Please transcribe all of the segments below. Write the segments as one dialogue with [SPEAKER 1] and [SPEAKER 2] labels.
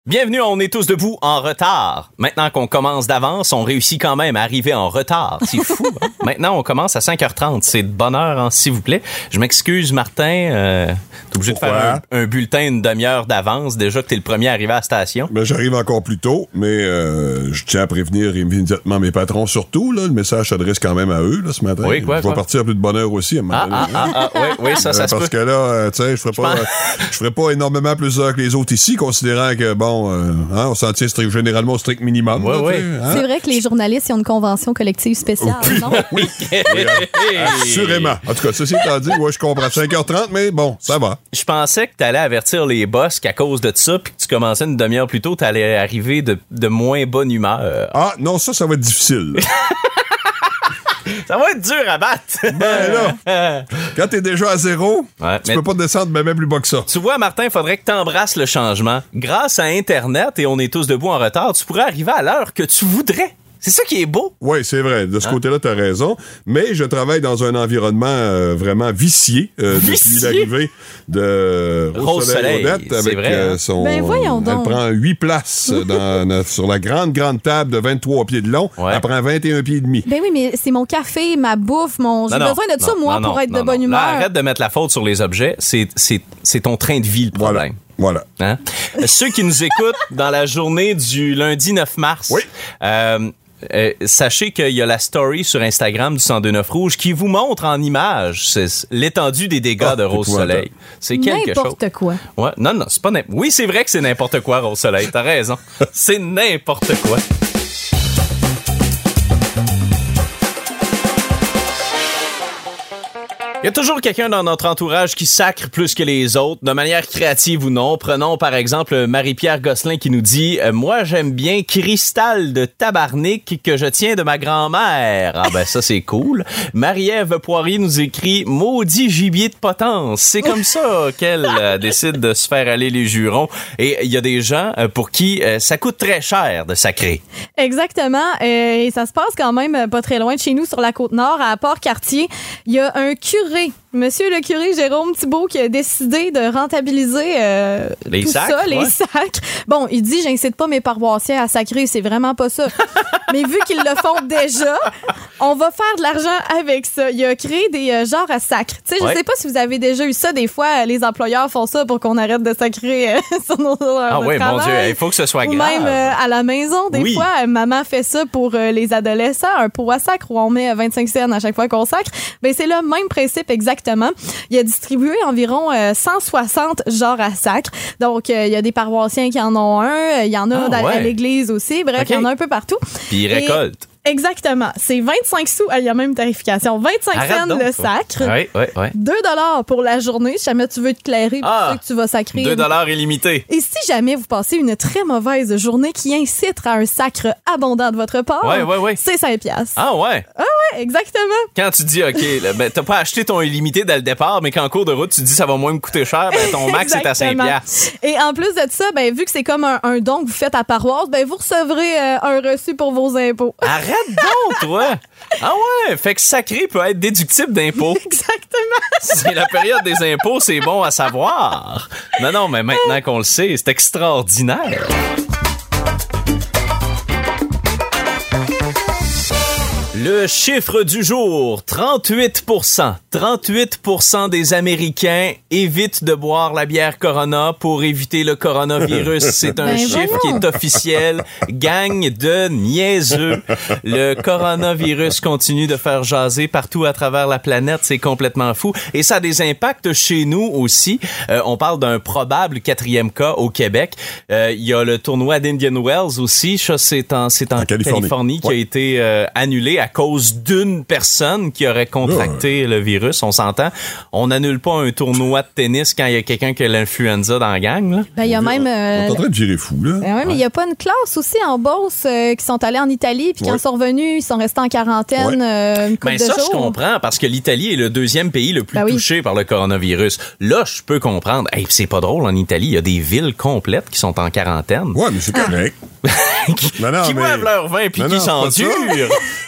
[SPEAKER 1] Bienvenue, on est tous debout en retard. Maintenant qu'on commence d'avance, on réussit quand même à arriver en retard. C'est fou, hein? Maintenant, on commence à 5h30. C'est de bonne heure, hein, s'il vous plaît. Je m'excuse, Martin. T'es obligé de faire un bulletin une demi-heure d'avance, déjà que t'es le premier à arriver à la station.
[SPEAKER 2] Ben, j'arrive encore plus tôt, mais je tiens à prévenir immédiatement mes patrons surtout. Là, le message s'adresse quand même à eux là, ce matin.
[SPEAKER 1] Oui, quoi,
[SPEAKER 2] je vais partir à plus de bonne heure aussi.
[SPEAKER 1] Oui, ça se peut.
[SPEAKER 2] Parce que là, tu sais, je ferai pas énormément plus d'heures que les autres ici, considérant que, on s'en tient généralement au strict minimum.
[SPEAKER 1] Oui.
[SPEAKER 3] Hein? C'est vrai que les journalistes ils ont une convention collective spéciale, non?
[SPEAKER 2] Oui. Assurément. En tout cas, ceci étant dit, je comprends. 5h30, mais bon, ça va.
[SPEAKER 1] Je pensais que t'allais avertir les boss qu'à cause de ça, puis que tu commençais une demi-heure plus tôt, t'allais arriver de moins bonne humeur.
[SPEAKER 2] Ah, non, ça va être difficile.
[SPEAKER 1] Ça va être dur à battre.
[SPEAKER 2] Ben là, quand t'es déjà à zéro, tu peux pas descendre même plus bas que ça.
[SPEAKER 1] Tu vois, Martin, il faudrait que t'embrasses le changement. Grâce à Internet, et on est tous debout en retard, tu pourrais arriver à l'heure que tu voudrais. C'est ça qui est beau.
[SPEAKER 2] Oui, c'est vrai. De ce côté-là, t'as raison. Mais je travaille dans un environnement vraiment vicié depuis l'arrivée de
[SPEAKER 1] Rose Soleil.
[SPEAKER 2] Odette avec son...
[SPEAKER 3] Ben voyons donc.
[SPEAKER 2] Elle prend 8 places sur la grande table de 23 pieds de long. Ouais. Elle prend 21 pieds et demi.
[SPEAKER 3] Ben oui, mais c'est mon café, ma bouffe, j'ai besoin de ça, moi, pour être de bonne humeur.
[SPEAKER 1] Là, arrête de mettre la faute sur les objets. C'est ton train de vie, le problème.
[SPEAKER 2] Voilà.
[SPEAKER 1] Hein? Ceux qui nous écoutent dans la journée du lundi 9 mars...
[SPEAKER 2] Oui.
[SPEAKER 1] Sachez qu'il y a la story sur Instagram du 102.9 Rouge qui vous montre en image l'étendue des dégâts de Rose Soleil. C'est quelque chose.
[SPEAKER 3] N'importe quoi.
[SPEAKER 1] Ouais, non, c'est pas n'importe. Oui, c'est vrai que c'est n'importe quoi, Rose Soleil. T'as raison. C'est n'importe quoi. Il y a toujours quelqu'un dans notre entourage qui sacre plus que les autres, de manière créative ou non. Prenons par exemple Marie-Pierre Gosselin qui nous dit « Moi, j'aime bien Cristal de Tabarnak que je tiens de ma grand-mère. » Ah ben ça, c'est cool. Marie-Ève Poirier nous écrit « Maudit gibier de potence. » C'est comme ça qu'elle décide de se faire aller les jurons. Et il y a des gens pour qui ça coûte très cher de sacrer.
[SPEAKER 3] Exactement. Et ça se passe quand même pas très loin de chez nous, sur la Côte-Nord, à Port-Cartier. Il y a un curé, Monsieur le curé Jérôme Thibault, qui a décidé de rentabiliser
[SPEAKER 1] les
[SPEAKER 3] tout
[SPEAKER 1] sacs,
[SPEAKER 3] ça, les sacs. Bon, il dit, j'incite pas mes paroissiens à sacrer, c'est vraiment pas ça. Mais vu qu'ils le font déjà, on va faire de l'argent avec ça. Il a créé des genres à sacre. Tu sais, je sais pas si vous avez déjà eu ça. Des fois, les employeurs font ça pour qu'on arrête de sacrer sur nos heures de
[SPEAKER 1] oui,
[SPEAKER 3] travail.
[SPEAKER 1] Mon Dieu, il faut que ce soit
[SPEAKER 3] grave. Ou même à la maison, des fois, maman fait ça pour les adolescents, un pot à sacre où on met 25 cents à chaque fois qu'on sacre. Ben, c'est le même principe exactement. Il a distribué environ 160 genres à sacre. Donc, il y a des paroissiens qui en ont un. Il y en a à l'église aussi. Bref, il y en a un peu partout.
[SPEAKER 1] Puis ils récoltent.
[SPEAKER 3] Exactement. C'est 25 sous. Il y a même une tarification. 25 cents le sacre.
[SPEAKER 1] Oui.
[SPEAKER 3] 2 $ pour la journée. Si jamais tu veux te clairer, pour ceux que tu vas sacrer.
[SPEAKER 1] 2 $ illimité.
[SPEAKER 3] Et si jamais vous passez une très mauvaise journée qui incite à un sacre abondant de votre part, c'est 5 $.
[SPEAKER 1] Ah ouais?
[SPEAKER 3] Ah ouais, exactement.
[SPEAKER 1] Quand tu dis, OK, t'as pas acheté ton illimité dès le départ, mais qu'en cours de route, tu dis ça va moins me coûter cher, ton max est à 5 $.
[SPEAKER 3] Et en plus de ça, vu que c'est comme un don que vous faites à paroisse, vous recevrez un reçu pour vos impôts.
[SPEAKER 1] Arrête donc, toi! Ah ouais, fait que sacré peut être déductible d'impôts.
[SPEAKER 3] Exactement.
[SPEAKER 1] C'est la période des impôts, c'est bon à savoir. Non, mais maintenant qu'on le sait, c'est extraordinaire. Le chiffre du jour, 38%. 38% des Américains évitent de boire la bière Corona pour éviter le coronavirus. C'est un chiffre qui est officiel. Gang de niaiseux. Le coronavirus continue de faire jaser partout à travers la planète. C'est complètement fou. Et ça a des impacts chez nous aussi. On parle d'un probable 4e cas au Québec. Il y a le tournoi d'Indian Wells aussi. Ça, c'est en Californie qui a été annulé à cause d'une personne qui aurait contracté le virus, on s'entend. On n'annule pas un tournoi de tennis quand il y a quelqu'un qui a l'influenza dans la gang, là.
[SPEAKER 3] Il y a même...
[SPEAKER 2] On est en train de virer fou, là.
[SPEAKER 3] Mais il n'y a pas une classe aussi en Beauce qui sont allés en Italie, puis quand ils sont revenus, ils sont restés en quarantaine une couple de jours.
[SPEAKER 1] Ça, je comprends, parce que l'Italie est le 2e pays le plus touché par le coronavirus. Là, je peux comprendre. Hey, c'est pas drôle, en Italie, il y a des villes complètes qui sont en quarantaine.
[SPEAKER 2] Ouais, mais c'est correct.
[SPEAKER 1] qui boivent leur vin puis qui s'endurent.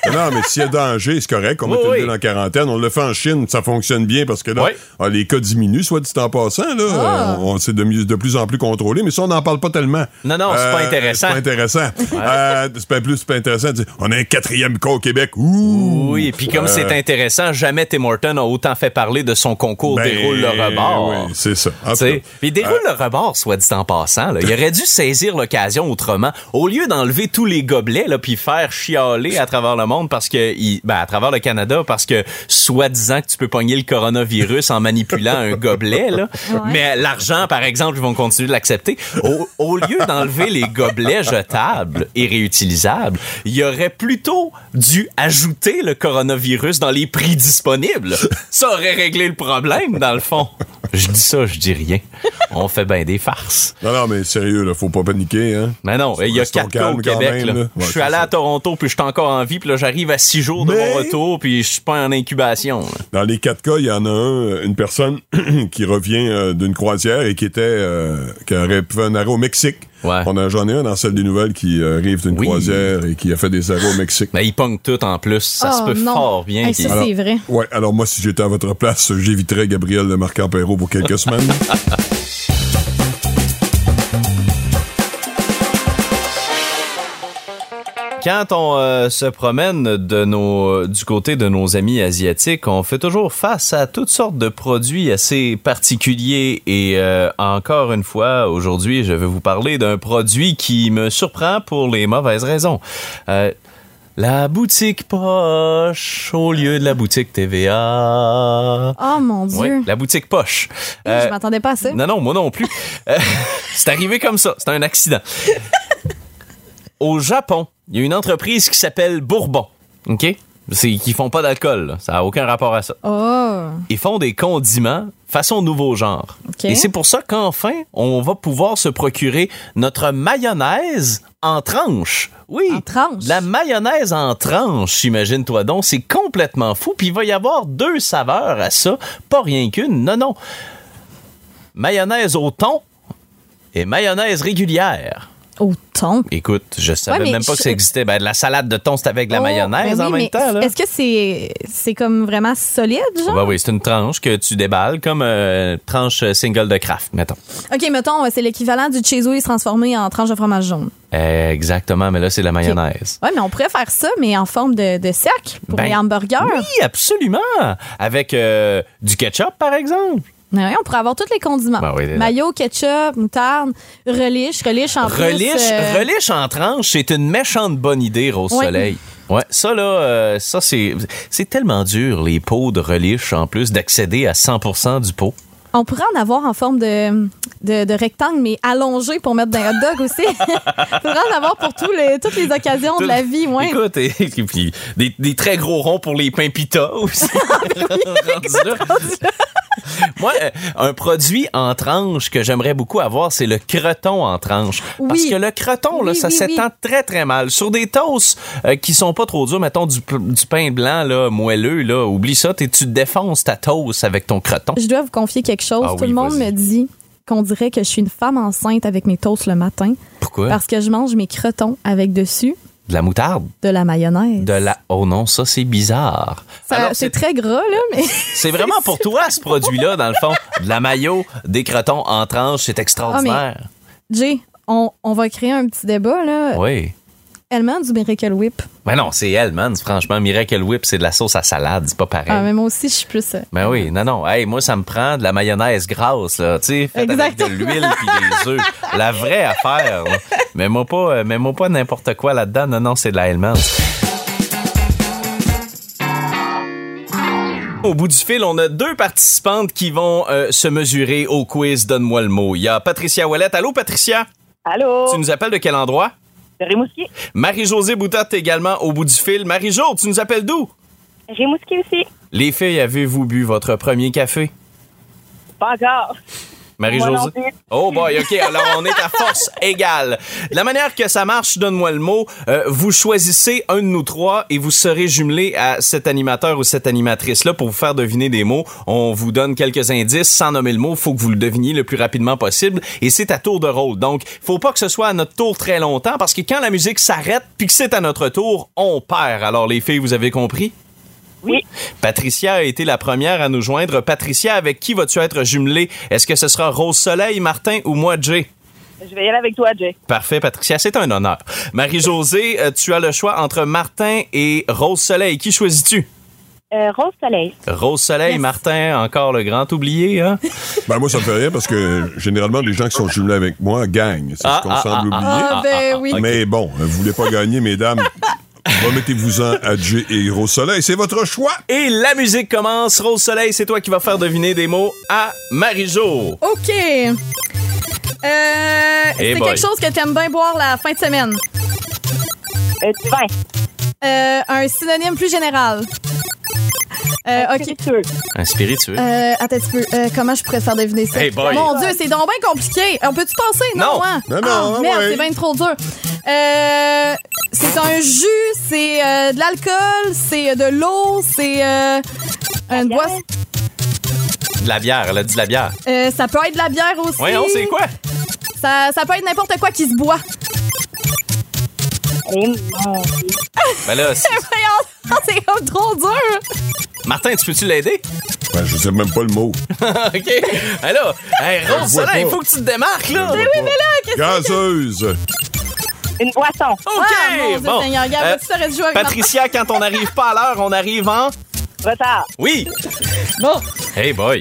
[SPEAKER 2] Non, mais s'il y a danger, c'est correct. On va te le dire en quarantaine. On le fait en Chine, ça fonctionne bien parce que là, les cas diminuent, soit dit en passant. Là, c'est de plus en plus contrôlé, mais ça, on n'en parle pas tellement.
[SPEAKER 1] Non, c'est pas intéressant.
[SPEAKER 2] C'est pas intéressant. C'est pas intéressant de dire, on a un 4e cas au Québec. Ouh!
[SPEAKER 1] Oui, et puis comme c'est intéressant, jamais Tim Hortons a autant fait parler de son concours Déroule le rebord.
[SPEAKER 2] Oui, c'est ça.
[SPEAKER 1] Puis Déroule le rebord, soit dit en passant, là, il aurait dû saisir l'occasion autrement. Au lieu d'enlever tous les gobelets là, puis faire chialer à travers le monde parce que à travers le Canada parce que soi-disant que tu peux pogner le coronavirus en manipulant un gobelet là. Mais l'argent par exemple, ils vont continuer de l'accepter. Au lieu d'enlever les gobelets jetables et réutilisables, il aurait plutôt dû ajouter le coronavirus dans les prix disponibles. Ça aurait réglé le problème dans le fond. Je dis ça, je dis rien. On fait bien des farces.
[SPEAKER 2] Non, mais sérieux, là, faut pas paniquer, hein.
[SPEAKER 1] Mais non, il y a 4 cas au Québec, là. Je suis allé à Toronto, puis je suis encore en vie, puis là, j'arrive à 6 jours de mon retour, puis je suis pas en incubation. Là.
[SPEAKER 2] Dans les 4 cas, il y en a une personne qui revient d'une croisière et qui aurait fait un arrêt au Mexique.
[SPEAKER 1] Ouais.
[SPEAKER 2] J'en ai un dans celle des nouvelles qui arrive d'une croisière et qui a fait des arrêts au Mexique.
[SPEAKER 1] Mais il pogne tout en plus. Ça se peut fort bien.
[SPEAKER 3] Ça, c'est vrai.
[SPEAKER 2] Ouais, alors moi, si j'étais à votre place, j'éviterais Gabriel de Marc-Ampéro pour quelques semaines.
[SPEAKER 1] Quand on se promène du côté de nos amis asiatiques, on fait toujours face à toutes sortes de produits assez particuliers. Et encore une fois, aujourd'hui, je vais vous parler d'un produit qui me surprend pour les mauvaises raisons. La boutique poche au lieu de la boutique TVA.
[SPEAKER 3] Oh mon Dieu.
[SPEAKER 1] Oui, la boutique poche.
[SPEAKER 3] Je m'attendais pas à ça.
[SPEAKER 1] Non, moi non plus. C'est arrivé comme ça. C'est un accident. Au Japon, il y a une entreprise qui s'appelle Bourbon. OK? Qui font pas d'alcool. Là. Ça n'a aucun rapport à ça.
[SPEAKER 3] Oh.
[SPEAKER 1] Ils font des condiments façon nouveau genre.
[SPEAKER 3] Okay.
[SPEAKER 1] Et c'est pour ça qu'enfin, on va pouvoir se procurer notre mayonnaise en tranches. Oui.
[SPEAKER 3] En tranches?
[SPEAKER 1] La mayonnaise en tranches, imagine-toi donc. C'est complètement fou. Puis il va y avoir 2 saveurs à ça. Pas rien qu'une. Non. Mayonnaise au thon et mayonnaise régulière.
[SPEAKER 3] Au thon?
[SPEAKER 1] Écoute, je savais même pas que ça existait. De la salade de thon, c'est avec de la mayonnaise en même temps. Là.
[SPEAKER 3] Est-ce que c'est comme vraiment solide, genre?
[SPEAKER 1] Oui, c'est une tranche que tu déballes comme tranche single de Kraft, mettons.
[SPEAKER 3] OK, mettons, c'est l'équivalent du Cheez Whiz transformé en tranche de fromage jaune.
[SPEAKER 1] Exactement, mais là, c'est la mayonnaise.
[SPEAKER 3] Oui, mais on pourrait faire ça, mais en forme de cercle pour les hamburgers.
[SPEAKER 1] Oui, absolument. Avec du ketchup, par exemple.
[SPEAKER 3] Oui, on pourrait avoir tous les condiments. Mayo, ketchup, moutarde, relish en plus.
[SPEAKER 1] Relish en tranche, c'est une méchante bonne idée, Rose Soleil. Ouais, ça là, c'est tellement dur, les pots de relish, en plus, d'accéder à 100% du pot.
[SPEAKER 3] On pourrait en avoir en forme de rectangle, mais allongé pour mettre dans un hot dog aussi. On pourrait en avoir pour toutes les occasions de la vie. Ouais.
[SPEAKER 1] Écoute, et puis des très gros ronds pour les pains pita aussi. Moi, un produit en tranche que j'aimerais beaucoup avoir, c'est le croton en tranche.
[SPEAKER 3] Oui.
[SPEAKER 1] Parce que le croton, là, ça s'étend très, très mal. Sur des toasts qui sont pas trop durs, mettons du pain blanc là, moelleux, là, oublie ça, tu défonces ta toast avec ton croton.
[SPEAKER 3] Je dois vous confier quelque chose. Tout le monde me dit qu'on dirait que je suis une femme enceinte avec mes toasts le matin.
[SPEAKER 1] Pourquoi?
[SPEAKER 3] Parce que je mange mes crotons avec dessus
[SPEAKER 1] de la moutarde?
[SPEAKER 3] De la mayonnaise.
[SPEAKER 1] Oh non, ça, c'est bizarre.
[SPEAKER 3] C'est très gras, là, mais...
[SPEAKER 1] C'est vraiment pour toi, ce produit-là, dans le fond. De la mayo, des crotons en tranches, c'est extraordinaire.
[SPEAKER 3] Jay, on va créer un petit débat, là.
[SPEAKER 1] Oui.
[SPEAKER 3] Hellmann's ou Miracle Whip?
[SPEAKER 1] Ben non, c'est Hellmann's, franchement. Miracle Whip, c'est de la sauce à salade, c'est pas pareil.
[SPEAKER 3] Ah, mais moi aussi, je suis plus...
[SPEAKER 1] Ben oui, non. Hey, moi, ça me prend de la mayonnaise grasse, là, tu sais, faite avec de l'huile puis des œufs. La vraie affaire, là. Mets-moi pas n'importe quoi là-dedans. Non, c'est de la Hellmann's. Au bout du fil, on a 2 participantes qui vont se mesurer au quiz Donne-moi le mot. Il y a Patricia Ouellette. Allô, Patricia?
[SPEAKER 4] Allô?
[SPEAKER 1] Tu nous appelles de quel endroit?
[SPEAKER 4] De Rimouski.
[SPEAKER 1] Marie-Josée Boutotte également au bout du fil. Marie-Jo, tu nous appelles d'où?
[SPEAKER 4] Rimouski aussi.
[SPEAKER 1] Les filles, avez-vous bu votre premier café?
[SPEAKER 4] Pas encore.
[SPEAKER 1] Marie-Josée? Oh boy, OK. Alors, on est à force égale. La manière que ça marche, donne-moi le mot. Vous choisissez un de nous trois et vous serez jumelé à cet animateur ou cette animatrice-là pour vous faire deviner des mots. On vous donne quelques indices sans nommer le mot. Il faut que vous le deviniez le plus rapidement possible. Et c'est à tour de rôle. Donc, faut pas que ce soit à notre tour très longtemps parce que quand la musique s'arrête puis que c'est à notre tour, on perd. Alors, les filles, vous avez compris?
[SPEAKER 4] Oui.
[SPEAKER 1] Patricia a été la première à nous joindre. Patricia, avec qui vas-tu être jumelée? Est-ce que ce sera Rose Soleil, Martin ou moi, Jay?
[SPEAKER 4] Je vais y aller avec toi, Jay.
[SPEAKER 1] Parfait, Patricia, c'est un honneur. Marie-Josée, tu as le choix entre Martin et Rose Soleil. Qui choisis-tu?
[SPEAKER 4] Rose Soleil.
[SPEAKER 1] Rose Soleil, yes. Martin, encore le grand oublié, hein?
[SPEAKER 2] Ben moi, ça me fait rien parce que généralement, les gens qui sont jumelés avec moi gagnent. C'est ce qu'on semble oublier.
[SPEAKER 3] Oui.
[SPEAKER 2] Mais bon, vous voulez pas gagner, mesdames. Remettez-vous-en à Jay et Rose Soleil. C'est votre choix.
[SPEAKER 1] Et la musique commence. Rose Soleil, c'est toi qui vas faire deviner des mots à Marie-Jo.
[SPEAKER 3] OK. C'est quelque chose que tu aimes bien boire la fin de semaine.
[SPEAKER 4] Du vin.
[SPEAKER 3] Un synonyme plus général.
[SPEAKER 4] Un
[SPEAKER 3] OK.
[SPEAKER 4] spiritueux.
[SPEAKER 1] Un spiritueux.
[SPEAKER 3] Attends un petit peu. Comment je pourrais te faire deviner ça?
[SPEAKER 1] Hey boy.
[SPEAKER 3] Mon Dieu, c'est donc bien compliqué. On peut-tu passer? Non. Hein?
[SPEAKER 2] Non,
[SPEAKER 3] merde,
[SPEAKER 2] ouais.
[SPEAKER 3] c'est bien trop dur. C'est un jus, c'est de l'alcool, c'est de l'eau, c'est une boisson.
[SPEAKER 1] De la bière, elle a dit de la bière.
[SPEAKER 3] Ça peut être de la bière aussi.
[SPEAKER 1] Oui, on sait quoi?
[SPEAKER 3] Ça peut être n'importe quoi qui se boit.
[SPEAKER 1] Ben là,
[SPEAKER 3] c'est comme trop dur.
[SPEAKER 1] Martin, tu peux-tu l'aider?
[SPEAKER 2] Ben, je sais même pas le mot.
[SPEAKER 1] OK. Alors, Rose Soleil, il faut que tu te démarques, là.
[SPEAKER 3] Mais oui, mais là, qu'est-ce que
[SPEAKER 2] Gazeuse.
[SPEAKER 4] Une boisson.
[SPEAKER 1] OK,
[SPEAKER 3] mon Dieu,
[SPEAKER 1] bon.
[SPEAKER 3] Seigneur, regarde, tu saurais jouer avec
[SPEAKER 1] Patricia, quand on n'arrive pas à l'heure, on arrive en...
[SPEAKER 4] Retard.
[SPEAKER 1] Oui.
[SPEAKER 3] Bon.
[SPEAKER 1] Hey boy.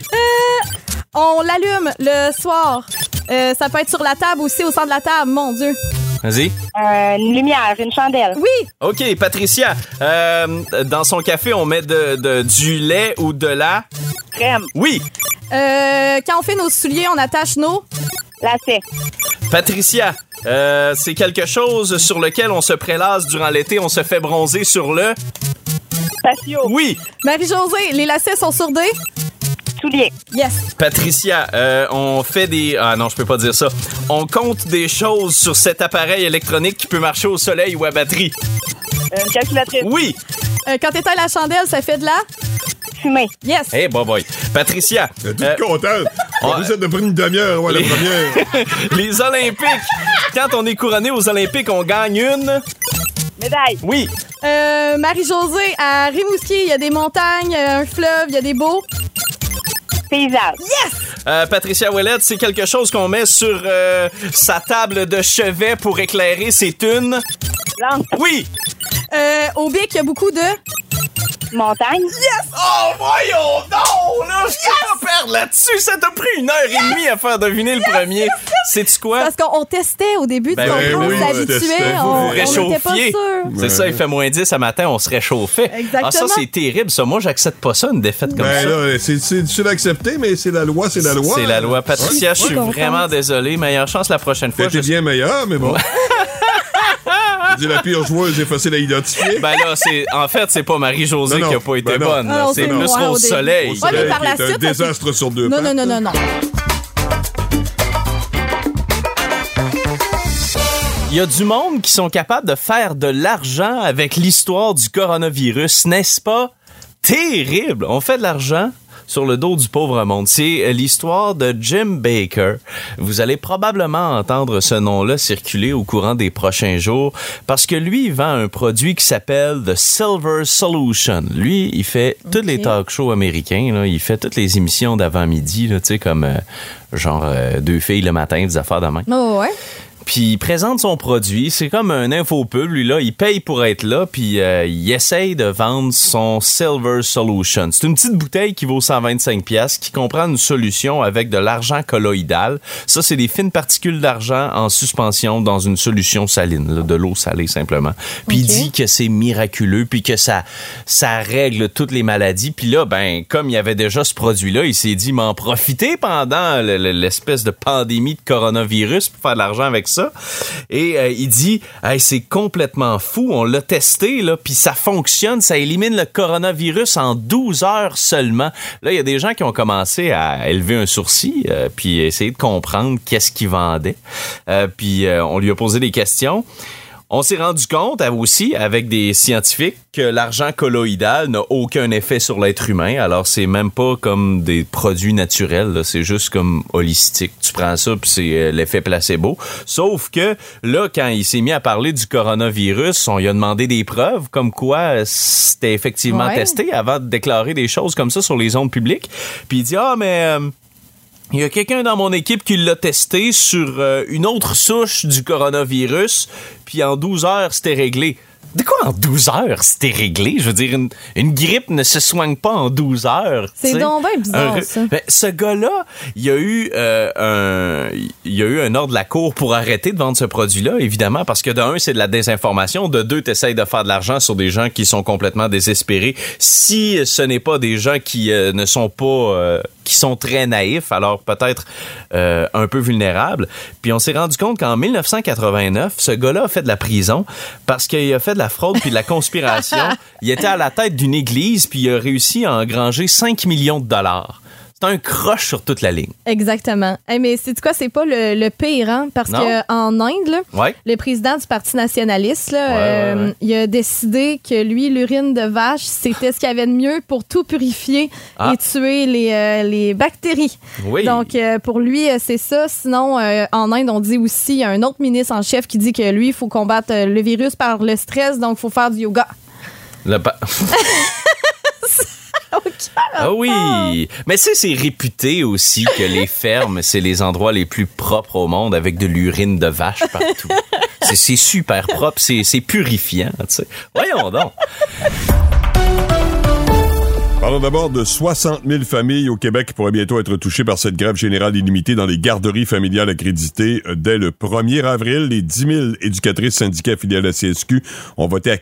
[SPEAKER 3] On l'allume le soir. Ça peut être sur la table aussi, au centre de la table, mon Dieu.
[SPEAKER 1] Vas-y.
[SPEAKER 4] Une lumière, une chandelle.
[SPEAKER 3] Oui.
[SPEAKER 1] OK, Patricia, dans son café, on met du lait ou de la...
[SPEAKER 4] Crème.
[SPEAKER 1] Oui.
[SPEAKER 3] Quand on fait nos souliers, on attache nos...
[SPEAKER 4] Lacets.
[SPEAKER 1] Patricia, c'est quelque chose sur lequel on se prélasse durant l'été, on se fait bronzer sur le...
[SPEAKER 4] Patio.
[SPEAKER 1] Oui.
[SPEAKER 3] Marie-Josée, les lacets sont sur des...
[SPEAKER 4] Souliers.
[SPEAKER 3] Yes.
[SPEAKER 1] Patricia, on fait des... Ah non, je peux pas dire ça. On compte des choses sur cet appareil électronique qui peut marcher au soleil ou à batterie.
[SPEAKER 4] Une calculatrice.
[SPEAKER 1] Oui.
[SPEAKER 3] Quand t'éteins la chandelle, ça fait de la...
[SPEAKER 4] Fumée.
[SPEAKER 3] Yes.
[SPEAKER 1] Hey, boy. Patricia.
[SPEAKER 2] Toute contente. On essaie de prendre une demi-heure, ouais, la première.
[SPEAKER 1] Les Olympiques. Quand on est couronné aux Olympiques, on gagne une...
[SPEAKER 4] Médaille.
[SPEAKER 1] Oui.
[SPEAKER 3] Marie-Josée, à Rimouski, il y a des montagnes, un fleuve, il y a des beaux...
[SPEAKER 4] Paysage.
[SPEAKER 3] Yes!
[SPEAKER 1] Patricia Ouellette, c'est quelque chose qu'on met sur sa table de chevet pour éclairer. C'est une...
[SPEAKER 4] Lampe.
[SPEAKER 1] Oui.
[SPEAKER 3] Au Bic, il y a beaucoup de...
[SPEAKER 4] Montagne.
[SPEAKER 3] Yes!
[SPEAKER 1] Oh, voyons donc! Là, je peux pas perdre là-dessus. Ça t'a pris 1h30 à faire deviner le premier. Sais-tu quoi?
[SPEAKER 3] Parce qu'on testait au début,
[SPEAKER 1] Ben
[SPEAKER 3] on
[SPEAKER 2] oui,
[SPEAKER 3] s'habituait,
[SPEAKER 1] vous
[SPEAKER 3] on n'était pas
[SPEAKER 1] réchauffiez.
[SPEAKER 3] sûr.
[SPEAKER 1] C'est ça, il fait moins 10 ce matin, on se réchauffait.
[SPEAKER 3] Exactement.
[SPEAKER 1] Ah, ça, c'est terrible, ça. Moi, j'accepte pas ça, une défaite comme ça.
[SPEAKER 2] Là, c'est difficile à accepter, mais c'est la loi, c'est la loi.
[SPEAKER 1] C'est la loi. Patricia, je suis vraiment désolé. Meilleure chance la prochaine fois.
[SPEAKER 2] T'es bien meilleur, mais bon. C'est la pire joueuse, c'est facile à identifier.
[SPEAKER 1] Ben là, en fait, c'est pas Marie-Josée qui a pas été bonne.
[SPEAKER 3] Non,
[SPEAKER 1] c'est plus
[SPEAKER 3] moi,
[SPEAKER 1] Rose Soleil.
[SPEAKER 3] Ouais, mais par la
[SPEAKER 2] C'est un
[SPEAKER 3] suite,
[SPEAKER 2] désastre sur deux pattes.
[SPEAKER 3] Non.
[SPEAKER 1] Il y a du monde qui sont capables de faire de l'argent avec l'histoire du coronavirus, n'est-ce pas? Terrible! On fait de l'argent sur le dos du pauvre monde. C'est l'histoire de Jim Baker. Vous allez probablement entendre ce nom-là circuler au courant des prochains jours parce que lui, il vend un produit qui s'appelle The Silver Solution. Lui, il fait tous les talk shows américains. Là. Il fait toutes les émissions d'avant-midi, là, tu sais, comme Deux filles le matin, des affaires de main.
[SPEAKER 3] Oh, ouais.
[SPEAKER 1] Puis il présente son produit, c'est comme un infopub, lui là, il paye pour être là, puis il essaye de vendre son Silver Solution. C'est une petite bouteille qui vaut 125$, qui comprend une solution avec de l'argent colloïdal. Ça, c'est des fines particules d'argent en suspension dans une solution saline, là, de l'eau salée simplement. Puis il dit que c'est miraculeux, puis que ça règle toutes les maladies. Puis là, ben comme il y avait déjà ce produit-là, il s'est dit m'en profiter pendant l'espèce de pandémie de coronavirus pour faire de l'argent avec ça. Et il dit, hey, c'est complètement fou, on l'a testé, là, puis ça fonctionne, ça élimine le coronavirus en 12 heures seulement. Là, il y a des gens qui ont commencé à élever un sourcil, puis essayer de comprendre qu'est-ce qu'il vendait. Puis on lui a posé des questions. On s'est rendu compte aussi, avec des scientifiques, que l'argent colloïdal n'a aucun effet sur l'être humain. Alors, c'est même pas comme des produits naturels, là. C'est juste comme holistique. Tu prends ça, puis c'est l'effet placebo. Sauf que, là, quand il s'est mis à parler du coronavirus, on lui a demandé des preuves, comme quoi c'était effectivement testé avant de déclarer des choses comme ça sur les ondes publiques. Puis il dit, il y a quelqu'un dans mon équipe qui l'a testé sur une autre souche du coronavirus, puis en 12 heures, c'était réglé. De quoi en 12 heures, c'était réglé? Je veux dire, une grippe ne se soigne pas en 12 heures.
[SPEAKER 3] C'est donc bien bizarre, ça.
[SPEAKER 1] Ben, ce gars-là, il y a eu un ordre de la cour pour arrêter de vendre ce produit-là, évidemment, parce que de un, c'est de la désinformation. De deux, t'essayes de faire de l'argent sur des gens qui sont complètement désespérés. Si ce n'est pas des gens qui ne sont pas... qui sont très naïfs, alors peut-être un peu vulnérables. Puis on s'est rendu compte qu'en 1989, ce gars-là a fait de la prison parce qu'il a fait de la fraude puis de la conspiration. Il était à la tête d'une église puis il a réussi à engranger 5 millions de dollars. C'est un croche sur toute la ligne.
[SPEAKER 3] Exactement. Hey, mais c'est quoi, c'est pas le pire, hein? Parce qu'en Inde, là, le président du Parti nationaliste, là, il a décidé que lui, l'urine de vache, c'était ce qu'il y avait de mieux pour tout purifier et tuer les bactéries. Oui. Donc, pour lui, c'est ça. Sinon, en Inde, on dit aussi, il y a un autre ministre en chef qui dit que lui, il faut combattre le virus par le stress, donc il faut faire du yoga.
[SPEAKER 1] Ah oui, mais c'est réputé aussi que les fermes, c'est les endroits les plus propres au monde avec de l'urine de vache partout. C'est super propre, c'est purifiant, tu sais. Voyons donc.
[SPEAKER 2] Parlons d'abord de 60 000 familles au Québec qui pourraient bientôt être touchées par cette grève générale illimitée dans les garderies familiales accréditées dès le 1er avril. Les 10 000 éducatrices syndiquées affiliées à la CSQ ont voté à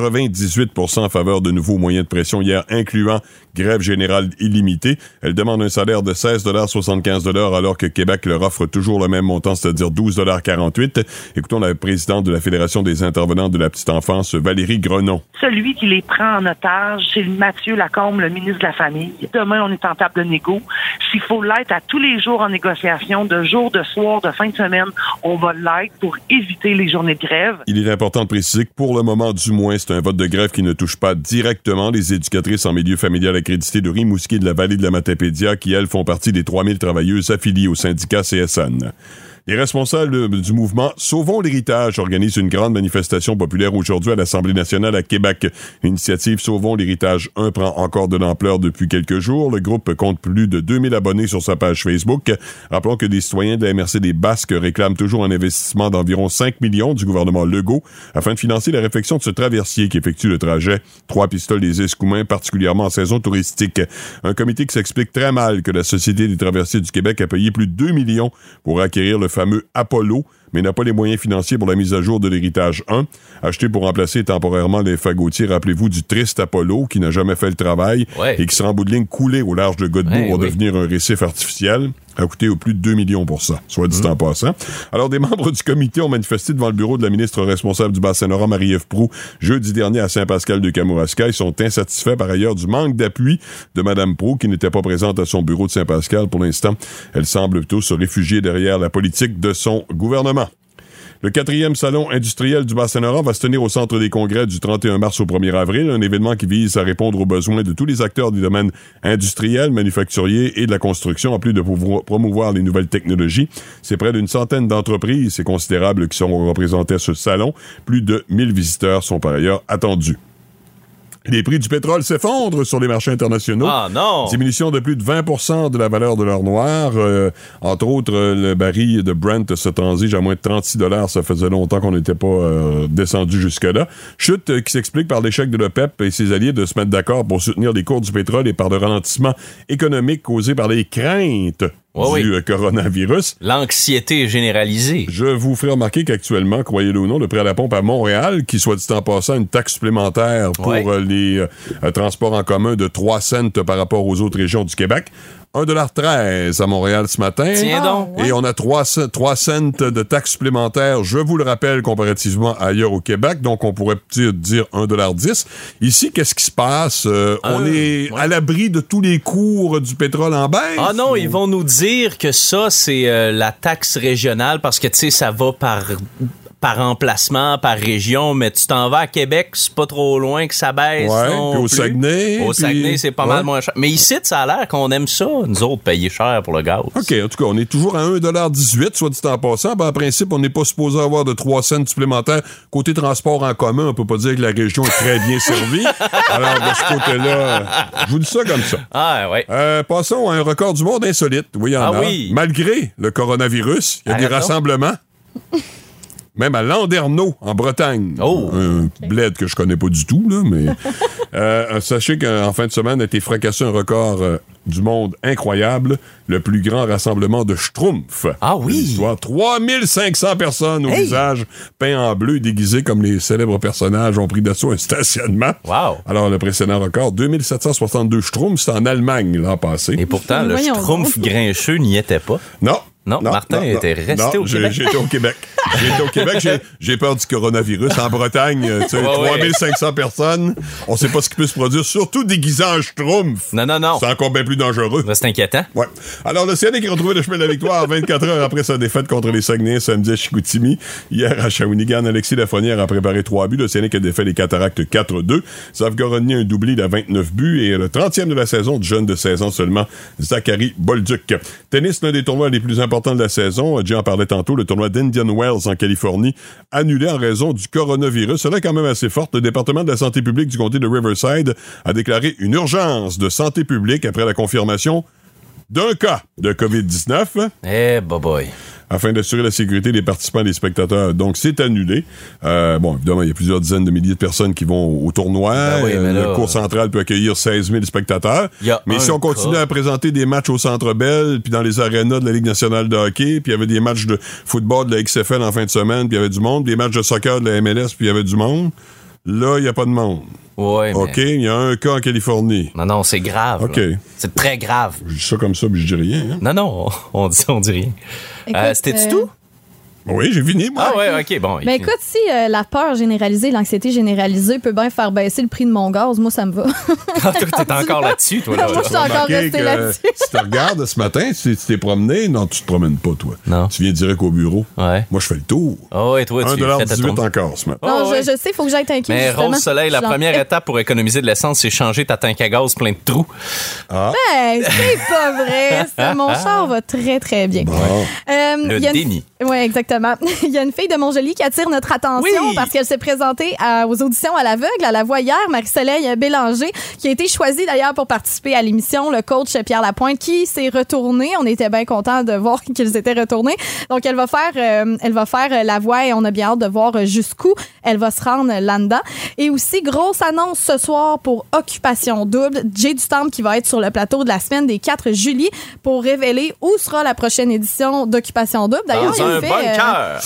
[SPEAKER 2] 98% en faveur de nouveaux moyens de pression hier, incluant grève générale illimitée. Elles demandent un salaire de 16,75 $ alors que Québec leur offre toujours le même montant, c'est-à-dire 12,48 $. Écoutons la présidente de la Fédération des intervenants de la petite enfance, Valérie Grenon.
[SPEAKER 5] Celui qui les prend en otage, c'est Mathieu Lacombe, le ministre de la Famille. Demain, on est en table de négo. S'il faut l'être à tous les jours en négociation, de jour, de soir, de fin de semaine, on va l'être pour éviter les journées de grève.
[SPEAKER 2] Il est important de préciser que pour le moment, du moins, c'est un vote de grève qui ne touche pas directement les éducatrices en milieu familial accréditées de Rimouski et de la vallée de la Matapédia qui, elles, font partie des 3000 travailleuses affiliées au syndicat CSN. Les responsables du mouvement Sauvons l'héritage organisent une grande manifestation populaire aujourd'hui à l'Assemblée nationale à Québec. L'initiative Sauvons l'héritage 1 prend encore de l'ampleur depuis quelques jours. Le groupe compte plus de 2000 abonnés sur sa page Facebook. Rappelons que des citoyens de la MRC des Basques réclament toujours un investissement d'environ 5 millions du gouvernement Legault afin de financer la réfection de ce traversier qui effectue le trajet Trois-Pistoles-des-Escoumins, particulièrement en saison touristique. Un comité qui s'explique très mal que la Société des traversiers du Québec a payé plus de 2 millions pour acquérir le fameux Apollo, mais n'a pas les moyens financiers pour la mise à jour de l'héritage 1. Acheté pour remplacer temporairement les fagotiers, rappelez-vous du triste Apollo qui n'a jamais fait le travail et qui sera en bout de ligne coulé au large de Godbout pour devenir un récif artificiel. A coûté au plus de 2 millions pour ça, soit dit en passant. Alors, des membres du comité ont manifesté devant le bureau de la ministre responsable du Bas-Saint-Laurent, Marie-Ève Proulx, jeudi dernier à Saint-Pascal-de-Kamouraska. Ils sont insatisfaits par ailleurs du manque d'appui de Mme Proulx, qui n'était pas présente à son bureau de Saint-Pascal pour l'instant. Elle semble plutôt se réfugier derrière la politique de son gouvernement. Le 4e salon industriel du Bas-Saint-Laurent va se tenir au Centre des congrès du 31 mars au 1er avril, un événement qui vise à répondre aux besoins de tous les acteurs du domaine industriel, manufacturier et de la construction, en plus de promouvoir les nouvelles technologies. C'est près d'une centaine d'entreprises, c'est considérable, qui seront représentées à ce salon. Plus de 1000 visiteurs sont par ailleurs attendus. Les prix du pétrole s'effondrent sur les marchés internationaux.
[SPEAKER 1] Ah non!
[SPEAKER 2] Diminution de plus de 20% de la valeur de l'or noir. Entre autres, le baril de Brent se transige à moins de 36 $. Ça faisait longtemps qu'on n'était pas descendu jusque-là. Chute qui s'explique par l'échec de l'OPEP et ses alliés de se mettre d'accord pour soutenir les cours du pétrole et par le ralentissement économique causé par les craintes du coronavirus.
[SPEAKER 1] L'anxiété généralisée.
[SPEAKER 2] Je vous ferai remarquer qu'actuellement, croyez-le ou non, le prix à la pompe à Montréal, qui soit dit en passant une taxe supplémentaire pour les transports en commun de 3 cents par rapport aux autres régions du Québec, 1,13 $ à Montréal ce matin.
[SPEAKER 1] Tiens donc.
[SPEAKER 2] Et on a 3 cents de taxes supplémentaires, je vous le rappelle, comparativement à ailleurs au Québec. Donc, on pourrait dire 1,10 $. Ici, qu'est-ce qui se passe? On est à l'abri de tous les cours du pétrole en baisse?
[SPEAKER 1] Ah non, ils vont nous dire que ça, c'est la taxe régionale parce que, tu sais, ça va par emplacement, par région, mais tu t'en vas à Québec, c'est pas trop loin que ça baisse.
[SPEAKER 2] Ouais,
[SPEAKER 1] non
[SPEAKER 2] puis au
[SPEAKER 1] plus.
[SPEAKER 2] Saguenay.
[SPEAKER 1] Au Saguenay, c'est pas mal moins cher. Mais ici, ça a l'air qu'on aime ça, nous autres, payer cher pour le gaz.
[SPEAKER 2] OK, en tout cas, on est toujours à 1,18 $, soit dit en passant. Ben, en principe, on n'est pas supposé avoir de 3 cents supplémentaires. Côté transport en commun, on peut pas dire que la région est très bien servie. Alors, de ce côté-là, je vous dis ça comme ça.
[SPEAKER 1] Ah, ouais.
[SPEAKER 2] Passons à un record du monde insolite. Oui, il y en a.
[SPEAKER 1] Oui.
[SPEAKER 2] Malgré le coronavirus, il y a des rassemblements. Même à Landerneau, en Bretagne.
[SPEAKER 1] Oh.
[SPEAKER 2] Un bled que je connais pas du tout, là, mais sachez qu'en fin de semaine a été fracassé un record du monde incroyable, le plus grand rassemblement de Schtroumpf.
[SPEAKER 1] Ah oui?
[SPEAKER 2] L'histoire, 3500 personnes au visage peints en bleu, déguisés comme les célèbres personnages ont pris d'assaut un stationnement.
[SPEAKER 1] Wow.
[SPEAKER 2] Alors, le précédent record, 2762 Schtroumpfs, c'était en Allemagne l'an passé.
[SPEAKER 1] Et pourtant, le Schtroumpf grincheux n'y était pas.
[SPEAKER 2] Non,
[SPEAKER 1] Martin était resté au Québec.
[SPEAKER 2] J'étais au Québec. J'ai peur du coronavirus. En Bretagne, tu sais, 3500 personnes. On sait pas ce qui peut se produire, surtout déguisé en Schtroumpf.
[SPEAKER 1] Non.
[SPEAKER 2] C'est encore bien plus dangereux.
[SPEAKER 1] C'est inquiétant.
[SPEAKER 2] Ouais. Alors, l'Océanique qui a retrouvé le chemin de la victoire 24 heures après sa défaite contre les Saguenayens samedi à Chicoutimi. Hier, à Shawinigan, Alexis Lafrenière a préparé 3 buts. L'Océanique a défait les Cataractes 4-2. Zavgorodny a un doublé de 29 buts et le 30e de la saison du jeune de 16 ans seulement, Zachary Bolduc. Tennis, l'un des tournois les plus importants de la saison. Jay en parlait tantôt, le tournoi d'Indian Wells en Californie, annulé en raison du coronavirus. C'est là quand même assez forte. Le département de la santé publique du comté de Riverside a déclaré une urgence de santé publique après la confirmation d'un cas de COVID-19.
[SPEAKER 1] Boy.
[SPEAKER 2] Afin d'assurer la sécurité des participants et des spectateurs. Donc, c'est annulé. Évidemment, il y a plusieurs dizaines de milliers de personnes qui vont au tournoi. Le cours central peut accueillir 16 000 spectateurs. Mais si on continue à présenter des matchs au Centre Bell, puis dans les arénas de la Ligue nationale de hockey, puis il y avait des matchs de football de la XFL en fin de semaine, puis il y avait du monde, des matchs de soccer de la MLS, puis il y avait du monde. Là, il n'y a pas de monde.
[SPEAKER 1] Ouais,
[SPEAKER 2] OK, il y a un cas en Californie.
[SPEAKER 1] Non, c'est grave.
[SPEAKER 2] OK.
[SPEAKER 1] Là. C'est très grave.
[SPEAKER 2] Je dis ça comme ça, mais je dis rien. Hein?
[SPEAKER 1] Non, on dit rien. C'était-tu tout?
[SPEAKER 2] Oui, j'ai fini, moi.
[SPEAKER 1] Ah ouais, OK, bon.
[SPEAKER 3] Mais écoute, si la peur généralisée, l'anxiété généralisée peut bien faire baisser le prix de mon gaz, moi, ça me va.
[SPEAKER 1] Toi, t'es encore là-dessus, toi. Là.
[SPEAKER 3] Moi, je suis encore restée là-dessus.
[SPEAKER 2] Si tu regardes ce matin, si tu t'es promené, non, tu te promènes pas, toi.
[SPEAKER 1] Non.
[SPEAKER 2] Tu viens direct au bureau.
[SPEAKER 1] Ouais.
[SPEAKER 2] Moi, je fais le tour.
[SPEAKER 1] Ah ouais, toi, tu fais
[SPEAKER 2] 1,18 $ encore ce matin.
[SPEAKER 3] Non, je sais, il faut que j'aille tanker.
[SPEAKER 1] Mais Rose Soleil, la première étape pour économiser de l'essence, c'est changer ta tank à gaz plein de trous.
[SPEAKER 2] Ah.
[SPEAKER 3] Ben, c'est pas vrai. Ça. Mon char va très, très bien.
[SPEAKER 2] Bon.
[SPEAKER 1] Le déni.
[SPEAKER 3] Oui, exactement. Il y a une fille de Montjoly qui attire notre attention parce qu'elle s'est présentée aux auditions à l'aveugle. À la voix hier, Marie-Soleil Bélanger, qui a été choisie d'ailleurs pour participer à l'émission. Le coach Pierre Lapointe qui s'est retourné. On était bien contents de voir qu'ils étaient retournés. Donc, elle va faire la voix et on a bien hâte de voir jusqu'où elle va se rendre là-dedans. Et aussi, grosse annonce ce soir pour Occupation Double. Jay du Temple qui va être sur le plateau de la semaine des 4 juillet pour révéler où sera la prochaine édition d'Occupation Double. D'ailleurs,
[SPEAKER 1] dans un bunker.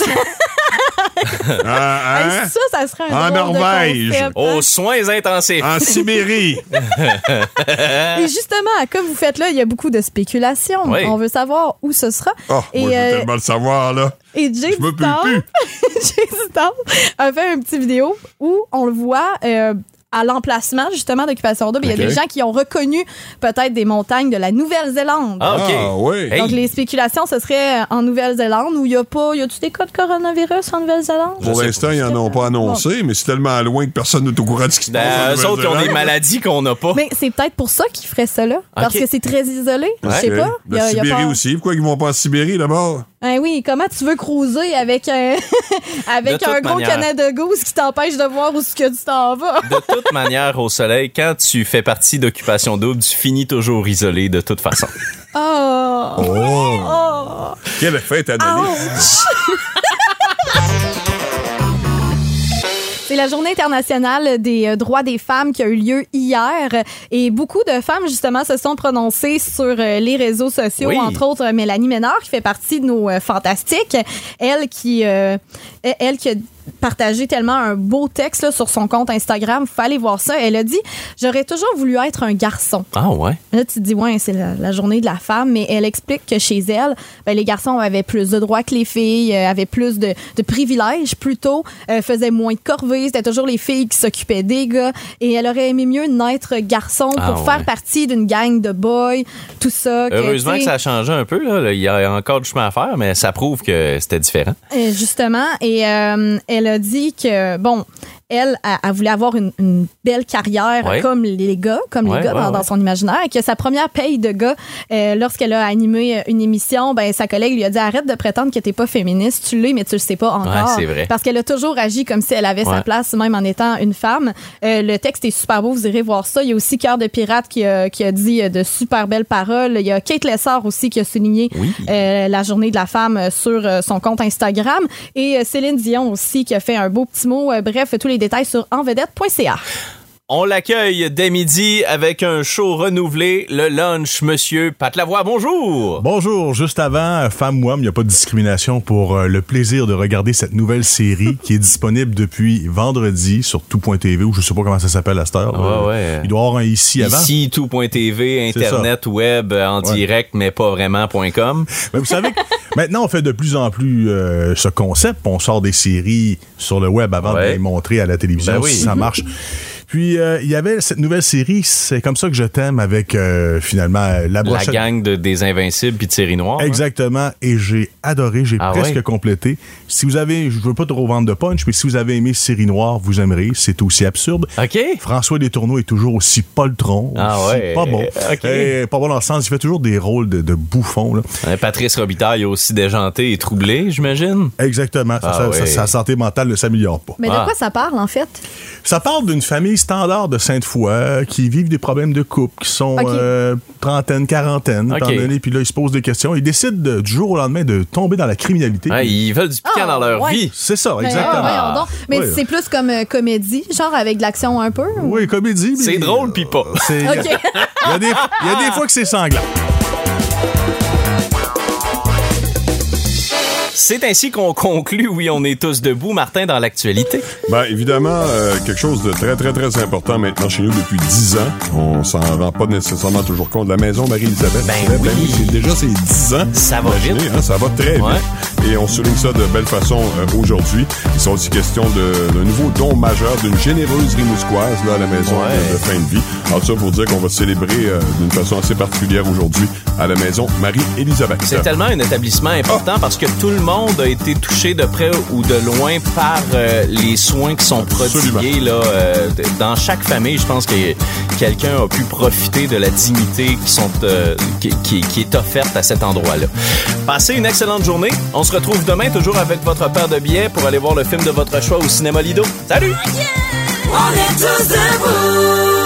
[SPEAKER 3] Ça serait un
[SPEAKER 2] en Norvège.
[SPEAKER 1] Aux soins intensifs.
[SPEAKER 2] En Sibérie.
[SPEAKER 3] Et justement, comme vous faites là, il y a beaucoup de spéculations.
[SPEAKER 1] Oui.
[SPEAKER 3] On veut savoir où ce sera.
[SPEAKER 2] Moi, je veux tellement le savoir, là.
[SPEAKER 3] Et Jay
[SPEAKER 2] Je me peux plus.
[SPEAKER 3] Jay du Temple a fait une petite vidéo où on le voit à l'emplacement, justement, d'Occupation Double. Il y a des gens qui ont reconnu peut-être des montagnes de la Nouvelle-Zélande.
[SPEAKER 1] Ah, OK.
[SPEAKER 2] Oui.
[SPEAKER 3] Donc, les spéculations, ce serait en Nouvelle-Zélande où il n'y a pas... Y a-tu des cas de coronavirus en Nouvelle-Zélande?
[SPEAKER 2] Pour l'instant, ils n'en ont pas annoncé, mais c'est tellement loin que personne n'est au courant de ce qui se passe.
[SPEAKER 1] Eux autres, ils ont des maladies qu'on n'a pas.
[SPEAKER 3] Mais c'est peut-être pour ça qu'ils feraient ça, là. Parce que c'est très isolé. Je sais pas.
[SPEAKER 2] La Sibérie aussi. Pourquoi ils vont pas en Sibérie, d'abord?
[SPEAKER 3] Oui, comment tu veux cruiser avec un gros Canada Goose qui t'empêche de voir où ce que tu t'en vas?
[SPEAKER 1] De toute manière, au soleil, quand tu fais partie d'Occupation Double, tu finis toujours isolé de toute façon.
[SPEAKER 2] Quelle fête à donner!
[SPEAKER 3] C'est la Journée internationale des droits des femmes qui a eu lieu hier et beaucoup de femmes, justement, se sont prononcées sur les réseaux sociaux, entre autres Mélanie Ménard, qui fait partie de nos fantastiques. Elle qui a partagé tellement un beau texte là, sur son compte Instagram. Fallait voir ça. Elle a dit « J'aurais toujours voulu être un garçon. »
[SPEAKER 1] Ah ouais?
[SPEAKER 3] Là, tu te dis « Ouais, c'est la journée de la femme. » Mais elle explique que chez elle, les garçons avaient plus de droits que les filles, avaient plus de privilèges plutôt, faisaient moins de corvées. C'était toujours les filles qui s'occupaient des gars. Et elle aurait aimé mieux naître garçon pour faire partie d'une gang de boys, tout ça.
[SPEAKER 1] Heureusement que ça a changé un peu. Là. Il y a encore du chemin à faire, mais ça prouve que c'était différent.
[SPEAKER 3] Justement. Et elle a dit que, bon, elle voulait avoir une belle carrière comme les gars, dans son imaginaire, et que sa première paye de gars, lorsqu'elle a animé une émission, ben sa collègue lui a dit « Arrête de prétendre que t'es pas féministe, tu l'es, mais tu le sais pas encore. »
[SPEAKER 1] C'est vrai.
[SPEAKER 3] Parce qu'elle a toujours agi comme si elle avait sa place, même en étant une femme. Le texte est super beau, vous irez voir ça. Il y a aussi Cœur de pirate qui a dit de super belles paroles. Il y a Kate Lessard aussi qui a souligné la journée de la femme sur son compte Instagram. Et Céline Dion aussi qui a fait un beau petit mot. Bref, tous les détails sur envedette.ca.
[SPEAKER 1] On l'accueille dès midi avec un show renouvelé, le lunch, monsieur Pat Lavoie. Bonjour!
[SPEAKER 6] Bonjour. Juste avant, Femme ou homme, il n'y a pas de discrimination pour le plaisir de regarder cette nouvelle série qui est disponible depuis vendredi sur tout.tv ou je sais pas comment ça s'appelle à cette heure.
[SPEAKER 1] Ouais.
[SPEAKER 6] Il doit y avoir un ici avant.
[SPEAKER 1] Ici, tout.tv, Internet, web, en direct, mais pas vraiment.com.
[SPEAKER 6] Mais vous savez que maintenant, on fait de plus en plus ce concept. On sort des séries sur le web avant de les montrer à la télévision si ça marche. Puis, il y avait cette nouvelle série, C'est comme ça que je t'aime, avec finalement la
[SPEAKER 1] gang des Invincibles puis de Série Noire.
[SPEAKER 6] Exactement. Hein? Et j'ai adoré, j'ai presque complété. Si vous avez, je veux pas trop vendre de punch, mais si vous avez aimé Série Noire, vous aimerez. C'est aussi absurde.
[SPEAKER 1] OK.
[SPEAKER 6] François Destourneaux est toujours aussi poltron, aussi pas bon.
[SPEAKER 1] Okay.
[SPEAKER 6] Pas bon dans le sens, il fait toujours des rôles de bouffon. Là.
[SPEAKER 1] Patrice Robitaille est aussi déjanté et troublé, j'imagine.
[SPEAKER 6] Exactement. Sa santé mentale ne s'améliore pas.
[SPEAKER 3] Mais de quoi ça parle, en fait?
[SPEAKER 6] Ça parle d'une famille standard de Sainte-Foy qui vivent des problèmes de couple, qui sont trentaine, quarantaine, étant donné, puis là, ils se posent des questions. Ils décident du jour au lendemain de tomber dans la criminalité.
[SPEAKER 1] Ils veulent du piquant dans leur vie.
[SPEAKER 6] C'est ça, exactement.
[SPEAKER 3] Mais c'est plus comme comédie, genre avec de l'action un peu?
[SPEAKER 6] Oui, comédie.
[SPEAKER 1] C'est drôle, puis pas.
[SPEAKER 6] Il y a des fois que c'est sanglant.
[SPEAKER 1] C'est ainsi qu'on conclut, oui, on est tous debout, Martin, dans l'actualité.
[SPEAKER 2] Ben, évidemment, quelque chose de très, très, très important maintenant chez nous depuis 10 ans. On s'en rend pas nécessairement toujours compte. La maison Marie-Elisabeth. C'est déjà ses 10 ans.
[SPEAKER 1] Ça va vite.
[SPEAKER 2] Ça va très vite. Et on souligne ça de belle façon aujourd'hui. Il sera aussi question d'un nouveau don majeur d'une généreuse rimouskoise là, à la maison de fin de vie. Alors ça pour dire qu'on va célébrer d'une façon assez particulière aujourd'hui à la maison Marie-Elisabeth.
[SPEAKER 1] C'est tellement un établissement important parce que tout le monde a été touché de près ou de loin par les soins qui sont prodigués là, dans chaque famille. Je pense que quelqu'un a pu profiter de la dignité qui est offerte à cet endroit-là. Passez une excellente journée. On se retrouve demain toujours avec votre paire de billets pour aller voir le film de votre choix au Cinéma Lido. Salut!
[SPEAKER 7] On est tous debout.